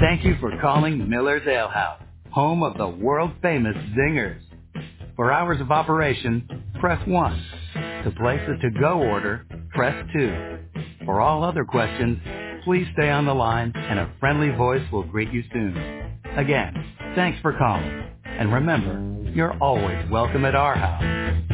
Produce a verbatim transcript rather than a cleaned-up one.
Thank you for calling Miller's Ale House, home of the world-famous Zingers. For hours of operation, press one. To place a to-go order, press two. For all other questions, please stay on the line and a friendly voice will greet you soon. Again, thanks for calling. And remember, you're always welcome at our house.